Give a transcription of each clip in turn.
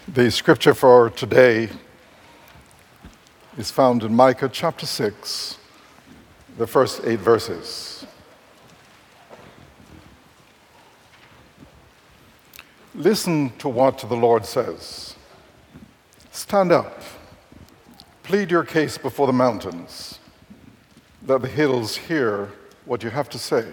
The scripture for today is found in Micah chapter 6, the first 8 verses. Listen to what the Lord says. Stand up, plead your case before the mountains. Let the hills hear what you have to say.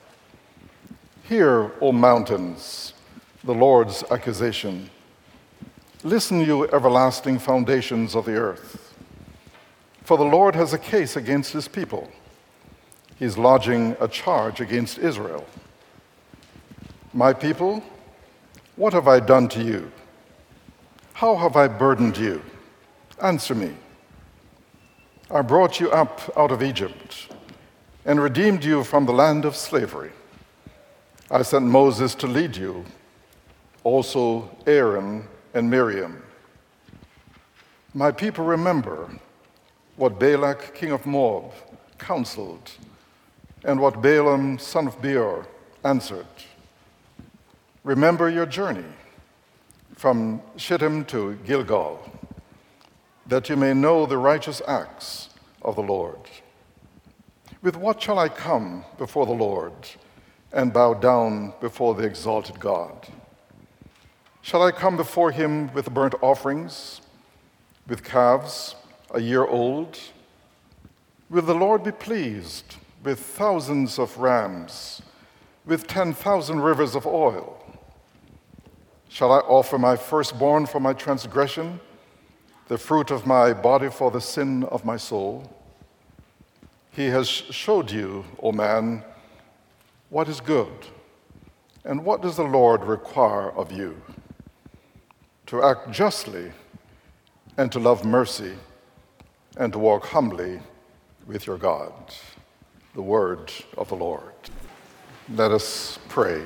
Hear, O mountains, the Lord's accusation. Listen, you everlasting foundations of the earth. For the Lord has a case against his people. He is lodging a charge against Israel. My people, what have I done to you? How have I burdened you? Answer me. I brought you up out of Egypt and redeemed you from the land of slavery. I sent Moses to lead you, also Aaron and Miriam. My people, remember what Balak, king of Moab, counseled, and what Balaam, son of Beor, answered. Remember your journey from Shittim to Gilgal, that you may know the righteous acts of the Lord. With what shall I come before the Lord and bow down before the exalted God? Shall I come before him with burnt offerings, with calves a year old? Will the Lord be pleased with thousands of rams, with 10,000 rivers of oil? Shall I offer my firstborn for my transgression, the fruit of my body for the sin of my soul? He has showed you, O man, what is good, and what does the Lord require of you? To act justly, and to love mercy, and to walk humbly with your God. The word of the Lord. Let us pray.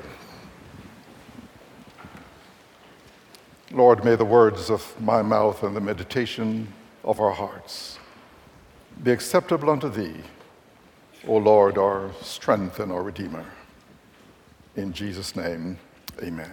Lord, may the words of my mouth and the meditation of our hearts be acceptable unto thee, O Lord, our strength and our Redeemer. In Jesus' name, amen.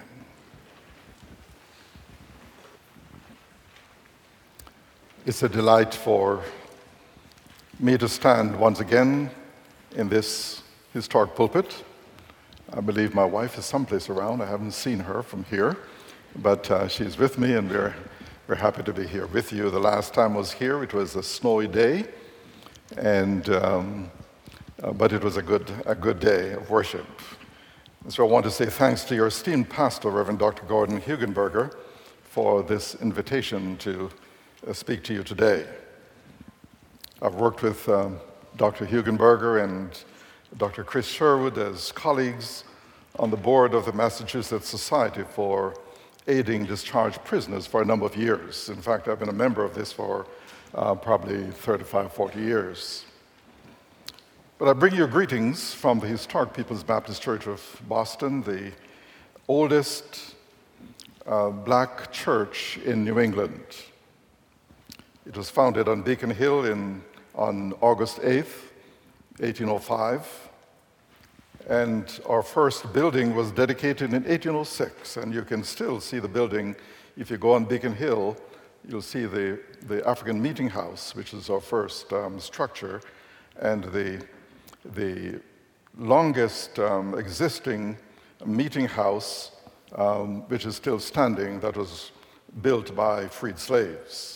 It's a delight for me to stand once again in this historic pulpit. I believe my wife is someplace around. I haven't seen her from here, but she's with me, and we're happy to be here with you. The last time I was here, it was a snowy day, and but it was a good day of worship. And so I want to say thanks to your esteemed pastor, Reverend Dr. Gordon Hugenberger, for this invitation to speak to you today. I've worked with Dr. Hugenberger and Dr. Chris Sherwood as colleagues on the board of the Massachusetts Society for Aiding Discharged Prisoners for a number of years. In fact, I've been a member of this for probably 35, 40 years. But I bring you greetings from the historic People's Baptist Church of Boston, the oldest black church in New England. It was founded on Beacon Hill on August 8th, 1805. And our first building was dedicated in 1806. And you can still see the building. If you go on Beacon Hill, you'll see the African Meeting House, which is our first structure, and the longest existing meeting house, which is still standing, that was built by freed slaves.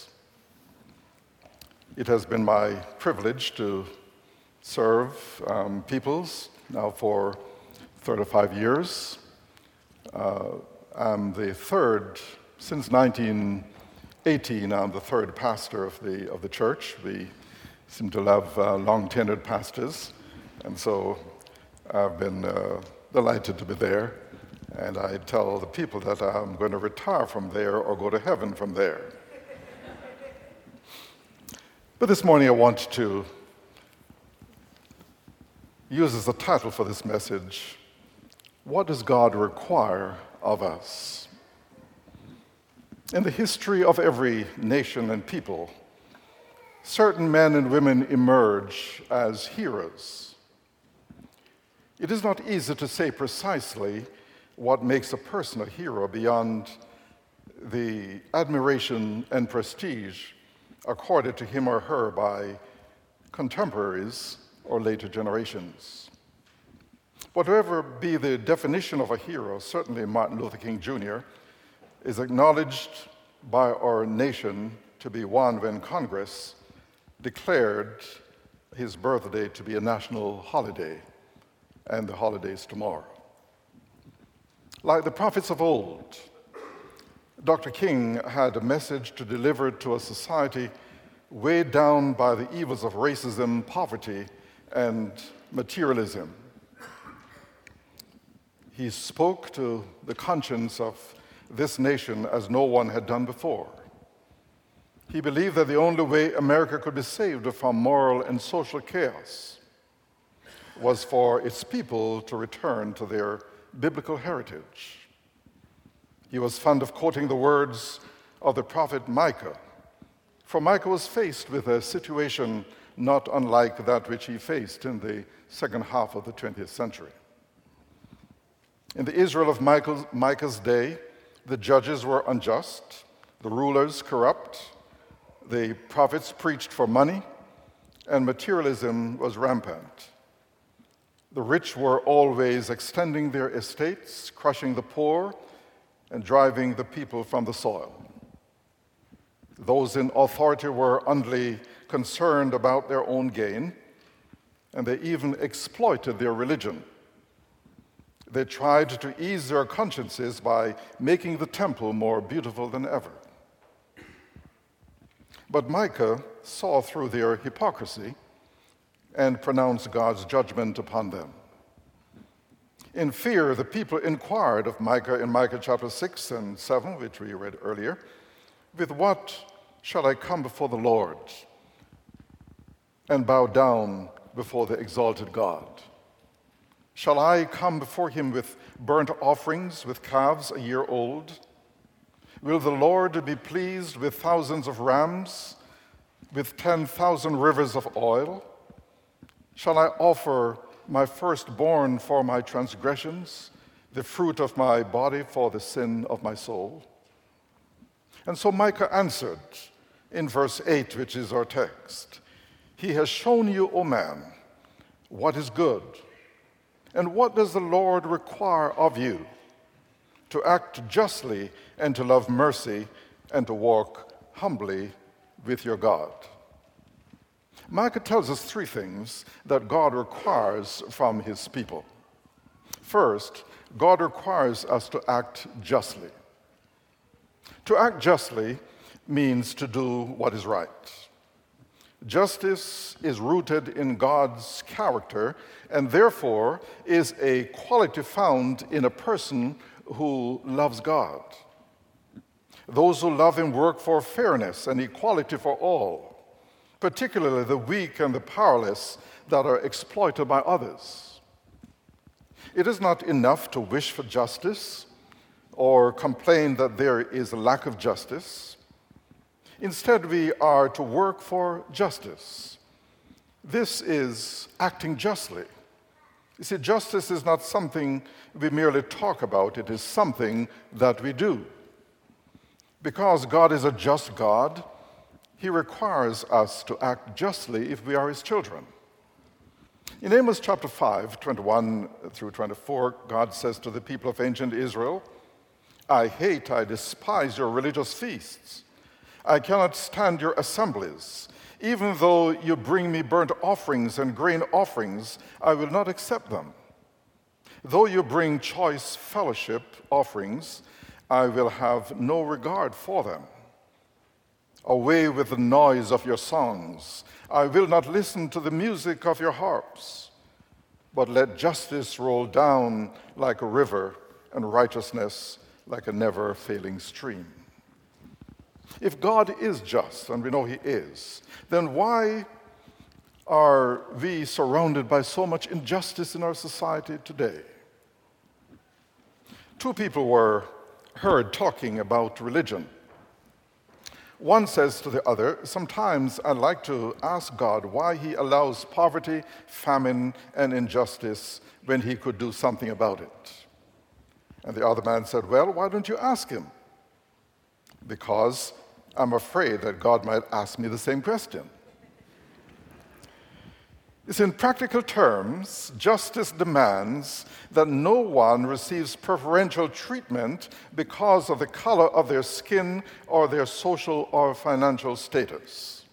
It has been my privilege to serve peoples now for 35 years. I'm the third, since 1918, I'm the third pastor of the church. We seem to have long-tenured pastors, and so I've been delighted to be there. And I tell the people that I'm going to retire from there or go to heaven from there. But this morning I want to use as a title for this message, what does God require of us? In the history of every nation and people, certain men and women emerge as heroes. It is not easy to say precisely what makes a person a hero beyond the admiration and prestige accorded to him or her by contemporaries or later generations. Whatever be the definition of a hero, certainly Martin Luther King Jr. is acknowledged by our nation to be one when Congress declared his birthday to be a national holiday, and the holiday's tomorrow. Like the prophets of old, Dr. King had a message to deliver to a society weighed down by the evils of racism, poverty, and materialism. He spoke to the conscience of this nation as no one had done before. He believed that the only way America could be saved from moral and social chaos was for its people to return to their biblical heritage. He was fond of quoting the words of the prophet Micah, for Micah was faced with a situation not unlike that which he faced in the second half of the 20th century. In the Israel of Micah's day, the judges were unjust, the rulers corrupt, the prophets preached for money, and materialism was rampant. The rich were always extending their estates, crushing the poor, and driving the people from the soil. Those in authority were only concerned about their own gain, and they even exploited their religion. They tried to ease their consciences by making the temple more beautiful than ever. But Micah saw through their hypocrisy and pronounced God's judgment upon them. In fear, the people inquired of Micah in Micah chapter 6 and 7, which we read earlier, "With what shall I come before the Lord and bow down before the exalted God? Shall I come before him with burnt offerings, with calves a year old? Will the Lord be pleased with thousands of rams, with 10,000 rivers of oil? Shall I offer my firstborn for my transgressions, the fruit of my body for the sin of my soul?" And so Micah answered in verse 8, which is our text, "He has shown you, O man, what is good. And what does the Lord require of you? To act justly and to love mercy and to walk humbly with your God." Micah tells us three things that God requires from his people. First, God requires us to act justly. To act justly means to do what is right. Justice is rooted in God's character and therefore is a quality found in a person who loves God. Those who love him work for fairness and equality for all, particularly the weak and the powerless that are exploited by others. It is not enough to wish for justice or complain that there is a lack of justice. Instead, we are to work for justice. This is acting justly. You see, justice is not something we merely talk about, it is something that we do. Because God is a just God, he requires us to act justly if we are his children. In Amos chapter 5, 21 through 24, God says to the people of ancient Israel, I despise your religious feasts. I cannot stand your assemblies. Even though you bring me burnt offerings and grain offerings, I will not accept them. Though you bring choice fellowship offerings, I will have no regard for them. Away with the noise of your songs. I will not listen to the music of your harps. But let justice roll down like a river and righteousness like a never-failing stream. If God is just, and we know he is, then why are we surrounded by so much injustice in our society today? Two people were heard talking about religion. One says to the other, sometimes I like to ask God why he allows poverty, famine, and injustice when he could do something about it. And the other man said, well, why don't you ask him? because I'm afraid that God might ask me the same question. It's in practical terms, justice demands that no one receives preferential treatment because of the color of their skin or their social or financial status.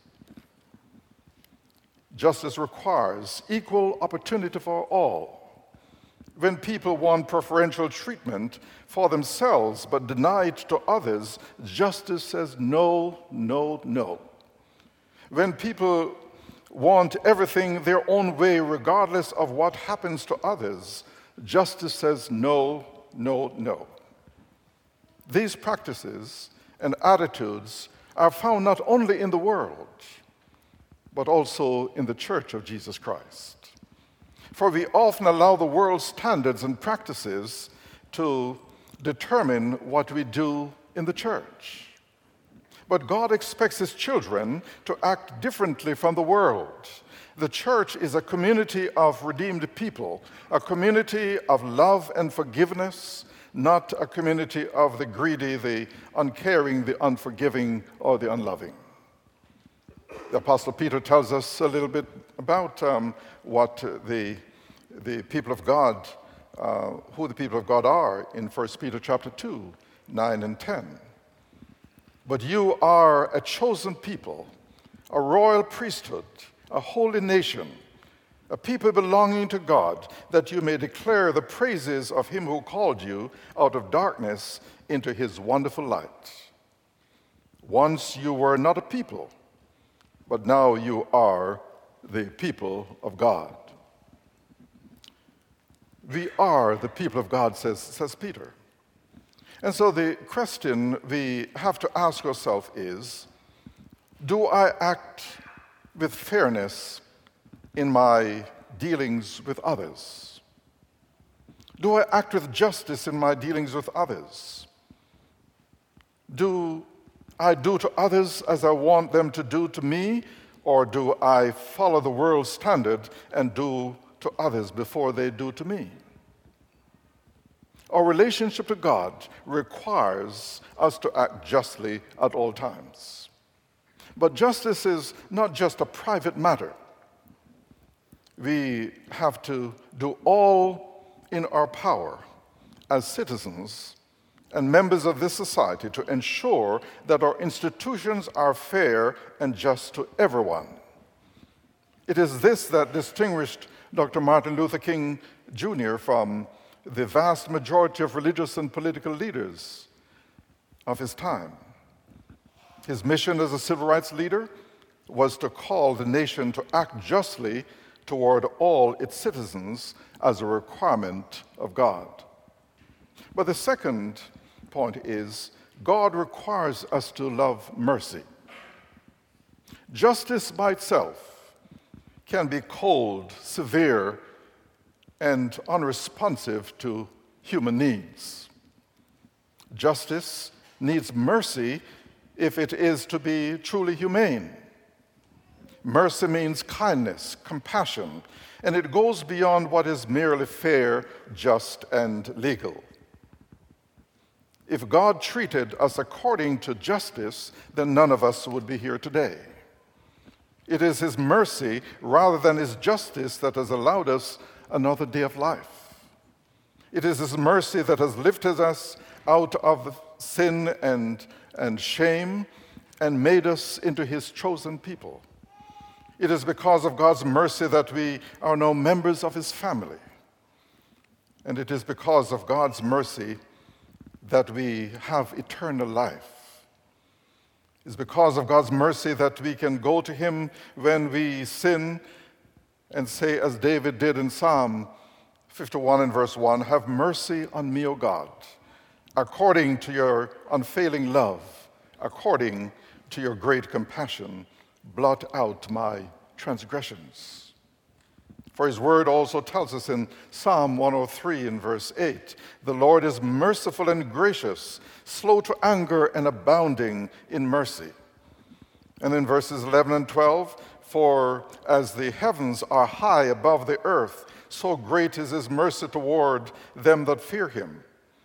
Justice requires equal opportunity for all. When people want preferential treatment for themselves but deny it to others, justice says no, no, no. When people want everything their own way regardless of what happens to others, justice says no, no, no. These practices and attitudes are found not only in the world, but also in the Church of Jesus Christ. For we often allow the world's standards and practices to determine what we do in the church. But God expects His children to act differently from the world. The church is a community of redeemed people, a community of love and forgiveness, not a community of the greedy, the uncaring, the unforgiving, or the unloving. The Apostle Peter tells us a little bit about what the people of God, who the people of God are in 1 Peter chapter 2, 9 and 10. But you are a chosen people, a royal priesthood, a holy nation, a people belonging to God, that you may declare the praises of Him who called you out of darkness into His wonderful light. Once you were not a people, but now you are the people of God. We are the people of God, says Peter. And so the question we have to ask ourselves is, do I act with fairness in my dealings with others? Do I act with justice in my dealings with others? Do I do to others as I want them to do to me, or do I follow the world's standard and do to others before they do to me? Our relationship to God requires us to act justly at all times. But justice is not just a private matter. We have to do all in our power as citizens and members of this society to ensure that our institutions are fair and just to everyone. It is this that distinguished Dr. Martin Luther King Jr. from the vast majority of religious and political leaders of his time. His mission as a civil rights leader was to call the nation to act justly toward all its citizens as a requirement of God. But the second point is, God requires us to love mercy. Justice by itself can be cold, severe, and unresponsive to human needs. Justice needs mercy if it is to be truly humane. Mercy means kindness, compassion, and it goes beyond what is merely fair, just, and legal. If God treated us according to justice, then none of us would be here today. It is His mercy rather than His justice that has allowed us another day of life. It is His mercy that has lifted us out of sin and shame and made us into His chosen people. It is because of God's mercy that we are now members of His family. And it is because of God's mercy that we have eternal life. It's because of God's mercy that we can go to Him when we sin and say, as David did in Psalm 51 and verse 1, "Have mercy on me, O God, according to your unfailing love, according to your great compassion, blot out my transgressions." For His word also tells us in Psalm 103 and verse 8, "The Lord is merciful and gracious, slow to anger and abounding in mercy." And in verses 11 and 12, "For as the heavens are high above the earth, so great is His mercy toward them that fear Him.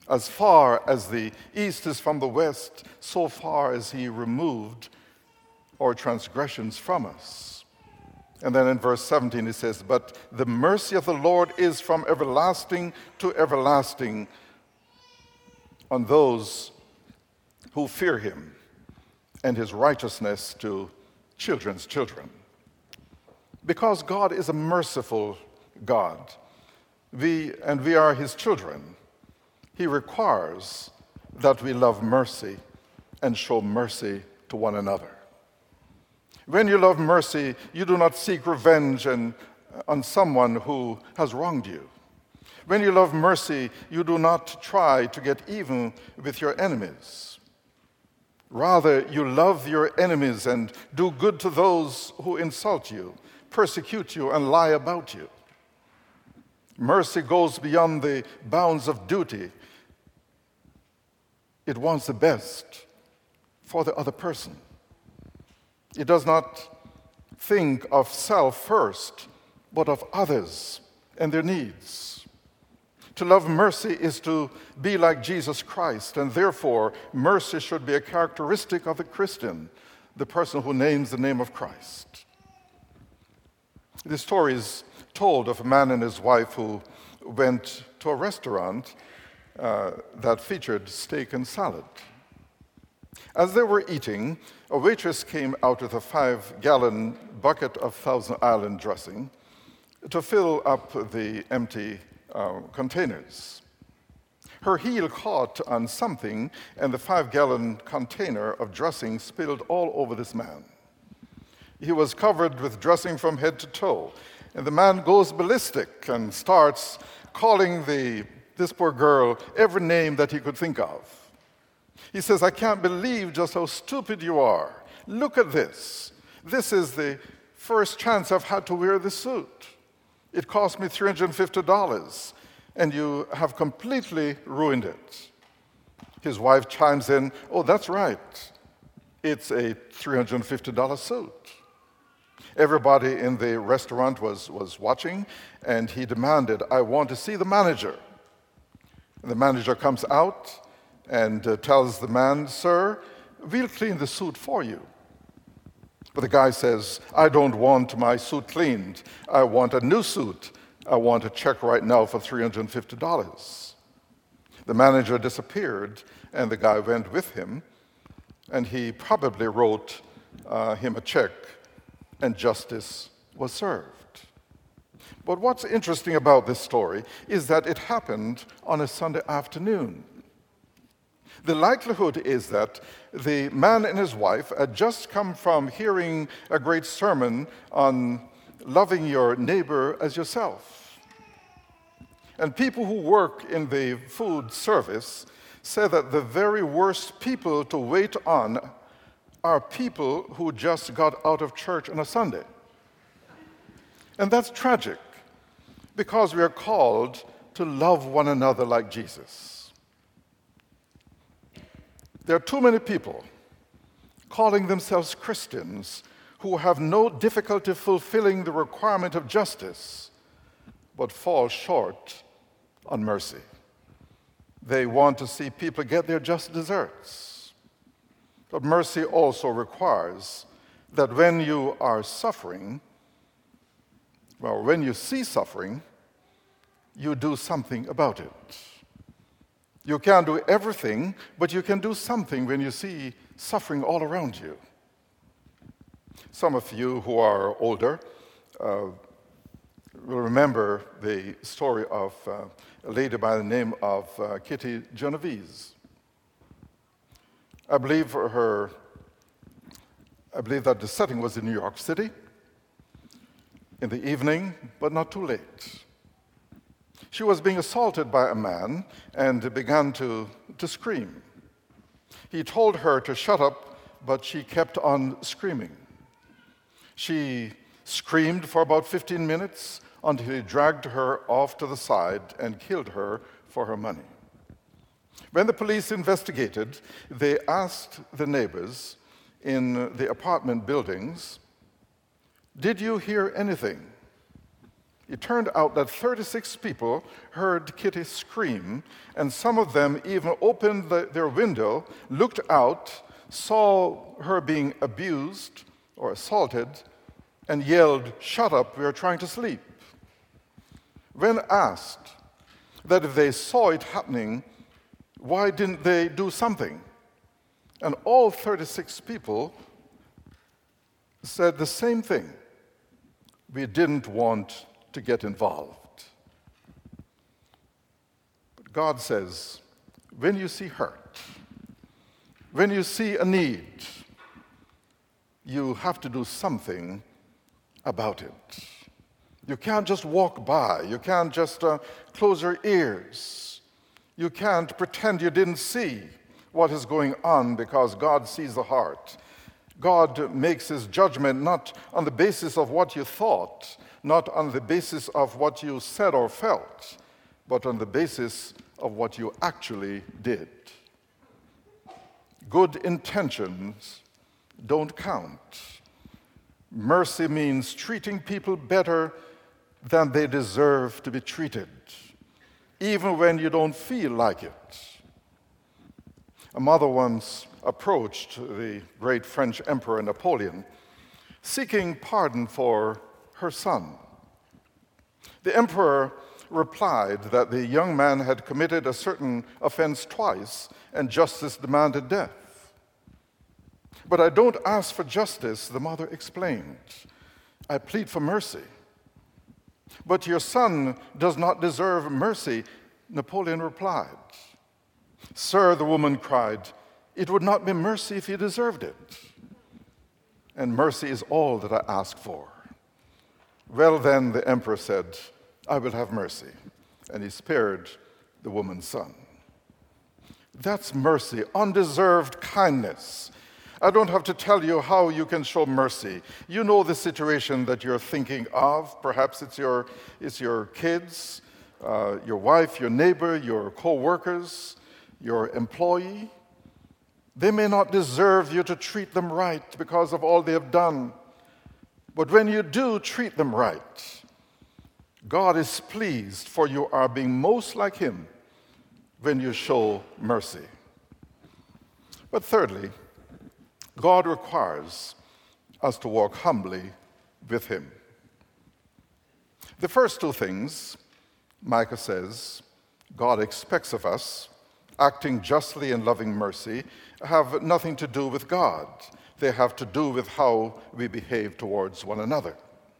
As far as the east is from the west, so far as he removed our transgressions from us. And then in verse 17 it says, but the mercy of the Lord is from everlasting to everlasting on those who fear him, and his righteousness to children's children. Because God is a merciful God, we are his children, he requires that we love mercy and show mercy to one another. When you love mercy, you do not seek revenge on someone who has wronged you. When you love mercy, you do not try to get even with your enemies. Rather, you love your enemies and do good to those who insult you, persecute you, and lie about you. Mercy goes beyond the bounds of duty. It wants the best for the other person. It does not think of self first, but of others and their needs. To love mercy is to be like Jesus Christ, and therefore mercy should be a characteristic of the Christian, the person who names the name of Christ. The story is told of a man and his wife who went to a restaurant that featured steak and salad. As they were eating, a waitress came out with a 5-gallon bucket of Thousand Island dressing to fill up the empty containers. Her heel caught on something, and the 5-gallon container of dressing spilled all over this man. He was covered with dressing from head to toe, and the man goes ballistic and starts calling this poor girl every name that he could think of. He says, I can't believe just how stupid you are. Look at this. This is the first chance I've had to wear this suit. It cost me $350, and you have completely ruined it. His wife chimes in, oh, that's right. It's a $350 suit. Everybody in the restaurant was watching, and he demanded, I want to see the manager. And the manager comes out and tells the man, sir, we'll clean the suit for you. But the guy says, I don't want my suit cleaned. I want a new suit. I want a check right now for $350. The manager disappeared, and the guy went with him, and he probably wrote him a check, and justice was served. But what's interesting about this story is that it happened on a Sunday afternoon. The likelihood is that the man and his wife had just come from hearing a great sermon on loving your neighbor as yourself. And people who work in the food service say that the very worst people to wait on are people who just got out of church on a Sunday. And that's tragic, because we are called to love one another like Jesus. There are too many people calling themselves Christians who have no difficulty fulfilling the requirement of justice, but fall short on mercy. They want to see people get their just deserts. But mercy also requires that when you are suffering, well, when you see suffering, you do something about it. You can't do everything, but you can do something when you see suffering all around you. Some of you who are older will remember the story of a lady by the name of Kitty Genovese. I believe that the setting was in New York City in the evening, but not too late. She was being assaulted by a man and began to scream. He told her to shut up, but she kept on screaming. She screamed for about 15 minutes until he dragged her off to the side and killed her for her money. When the police investigated, they asked the neighbors in the apartment buildings, "Did you hear anything?" It turned out that 36 people heard Kitty scream, and some of them even opened their window, looked out, saw her being abused or assaulted, and yelled, "Shut up, we are trying to sleep." When asked that if they saw it happening, why didn't they do something? And all 36 people said the same thing. We didn't want to get involved. But God says, when you see hurt, when you see a need, you have to do something about it. You can't just walk by. You can't just close your ears. You can't pretend you didn't see what is going on, because God sees the heart. God makes his judgment not on the basis of what you thought, not on the basis of what you said or felt, but on the basis of what you actually did. Good intentions don't count. Mercy means treating people better than they deserve to be treated, even when you don't feel like it. A mother once approached the great French Emperor Napoleon, seeking pardon for her son. The emperor replied that the young man had committed a certain offense twice, and justice demanded death. "But I don't ask for justice," the mother explained. "I plead for mercy." "But your son does not deserve mercy," Napoleon replied. "Sir," the woman cried, "it would not be mercy if he deserved it. And mercy is all that I ask for." "Well then," the emperor said, "I will have mercy." And he spared the woman's son. That's mercy, undeserved kindness. I don't have to tell you how you can show mercy. You know the situation that you're thinking of. Perhaps it's your kids, your wife, your neighbor, your co-workers, your employee. They may not deserve you to treat them right because of all they have done. But when you do treat them right, God is pleased, for you are being most like him when you show mercy. But thirdly, God requires us to walk humbly with him. The first two things, Micah says, God expects of us, acting justly and loving mercy, have nothing to do with God. They have to do with how we behave towards one another.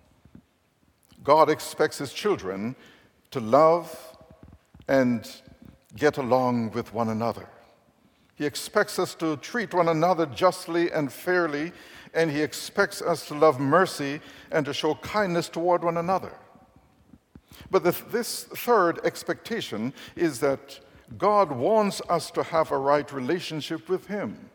God expects his children to love and get along with one another. He expects us to treat one another justly and fairly, and he expects us to love mercy and to show kindness toward one another. But this third expectation is that God wants us to have a right relationship with him.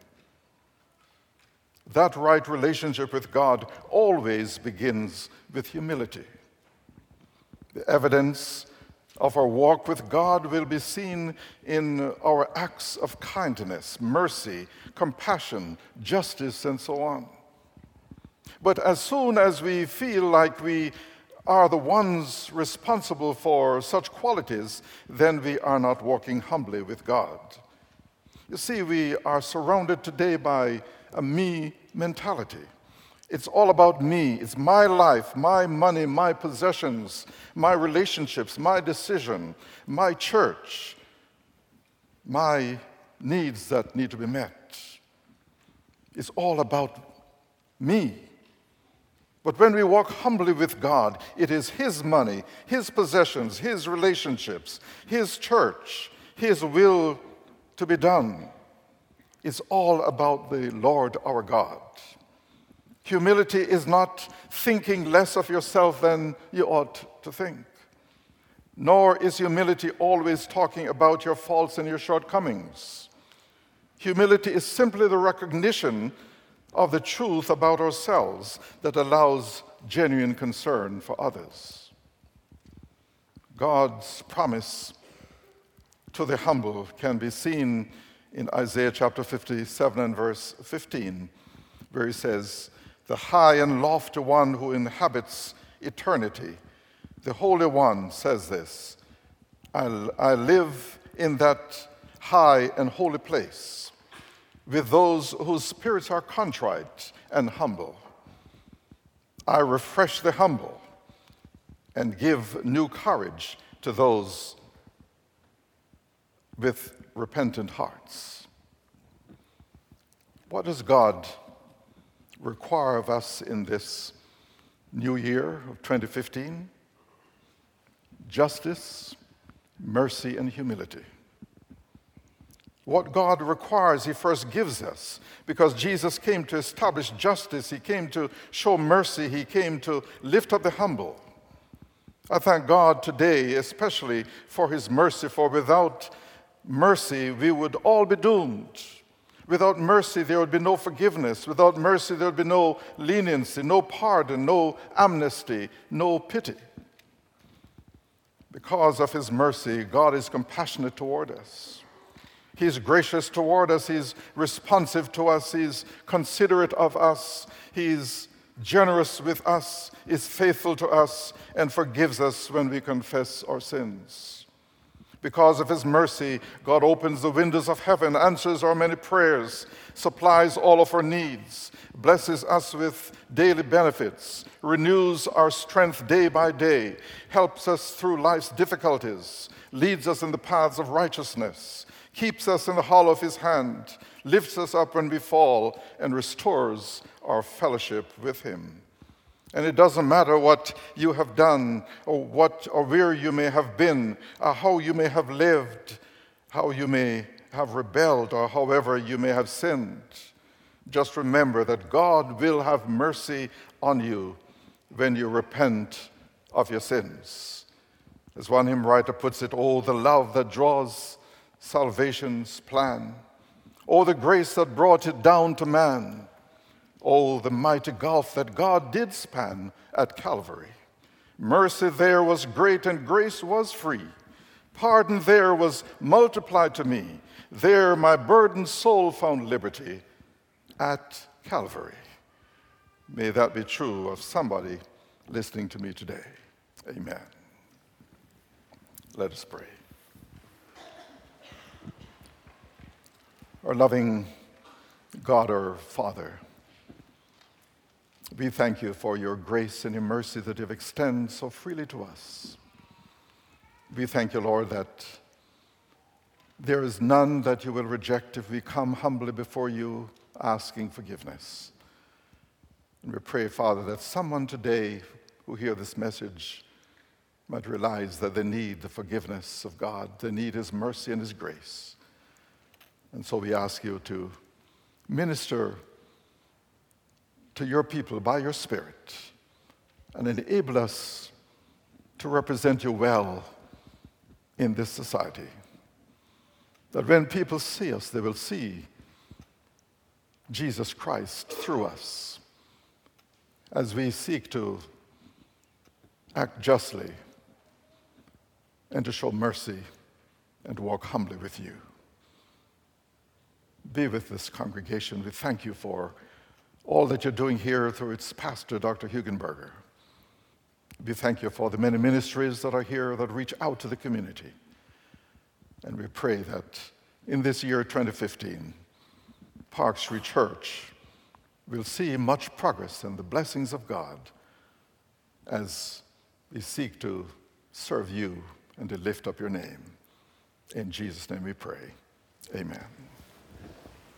That right relationship with God always begins with humility. The evidence of our walk with God will be seen in our acts of kindness, mercy, compassion, justice, and so on. But as soon as we feel like we are the ones responsible for such qualities, then we are not walking humbly with God. You see, we are surrounded today by a me mentality. It's all about me. It's my life, my money, my possessions, my relationships, my decision, my church, my needs that need to be met. It's all about me. But when we walk humbly with God, it is his money, his possessions, his relationships, his church, his will to be done. It's all about the Lord our God. Humility is not thinking less of yourself than you ought to think. Nor is humility always talking about your faults and your shortcomings. Humility is simply the recognition of the truth about ourselves that allows genuine concern for others. God's promise to the humble can be seen in Isaiah chapter 57 and verse 15, where he says, "The high and lofty one who inhabits eternity The Holy One says this, I live in that high and holy place with those whose spirits are contrite and humble. I refresh the humble and give new courage to those with repentant hearts. What does God require of us in this new year of 2015? Justice, mercy, and humility. What God requires, he first gives us, because Jesus came to establish justice, he came to show mercy, he came to lift up the humble. I thank God today, especially for his mercy, for without mercy, we would all be doomed. Without mercy, there would be no forgiveness. Without mercy, there would be no leniency, no pardon, no amnesty, no pity. Because of his mercy, God is compassionate toward us. He's gracious toward us. He's responsive to us. He's considerate of us. He's generous with us, is faithful to us, and forgives us when we confess our sins. Because of his mercy, God opens the windows of heaven, answers our many prayers, supplies all of our needs, blesses us with daily benefits, renews our strength day by day, helps us through life's difficulties, leads us in the paths of righteousness, keeps us in the hollow of his hand, lifts us up when we fall, and restores our fellowship with him. And it doesn't matter what you have done or where you may have been, or how you may have lived, how you may have rebelled, or however you may have sinned. Just remember that God will have mercy on you when you repent of your sins. As one hymn writer puts it, oh, the love that draws salvation's plan. Oh, the grace that brought it down to man. Oh, the mighty gulf that God did span at Calvary. Mercy there was great and grace was free. Pardon there was multiplied to me. There my burdened soul found liberty at Calvary. May that be true of somebody listening to me today. Amen. Let us pray. Our loving God, our Father, we thank you for your grace and your mercy that you extend so freely to us. We thank you, Lord, that there is none that you will reject if we come humbly before you asking forgiveness. And we pray, Father, that someone today who hear this message might realize that they need the forgiveness of God. They need his mercy and his grace. And so we ask you to minister to your people by your Spirit and enable us to represent you well in this society. That when people see us, they will see Jesus Christ through us as we seek to act justly and to show mercy and to walk humbly with you. Be with this congregation. We thank you for all that you're doing here through its pastor, Dr. Hugenberger. We thank you for the many ministries that are here that reach out to the community. And we pray that in this year 2015, Park Street Church will see much progress and the blessings of God as we seek to serve you and to lift up your name. In Jesus' name we pray. Amen.